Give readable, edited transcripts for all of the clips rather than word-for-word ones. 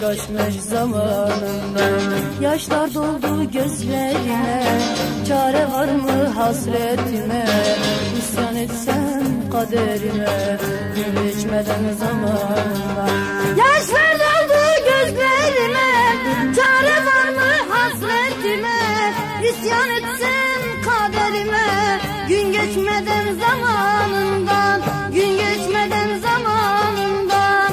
açmış zamanında. Yaşlar doldu gözlerime, çare var mı hasretime? İsyan etsem kaderime, gün geçmeden zamanında. Yaşlar doldu gözlerime, çare var mı hasretime? İsyan etsem kaderime, gün geçmeden zamanından, gün geçmeden zamanından.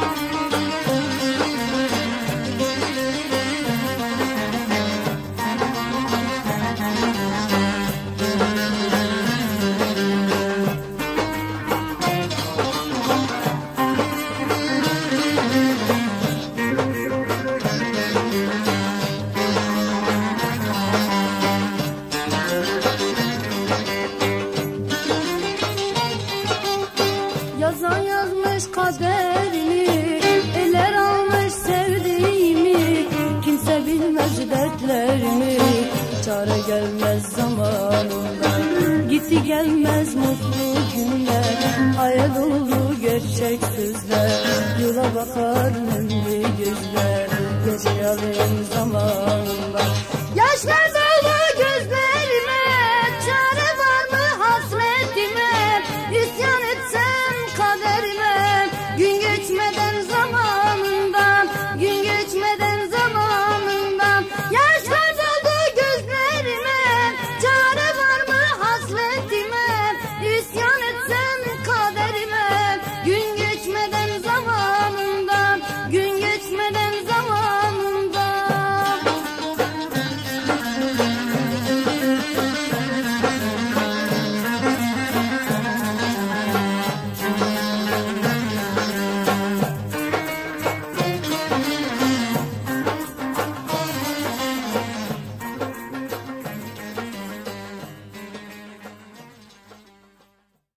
Yazan yazmış kaderimi, eller almış sevdiğimi. Kimse bilmez dertlerimi, çare gelmez zamanında. Gitti gelmez mutlu günler, hayal dolu gerçek sözler. Yola bakar nemli gözler, yaşayalım zaman.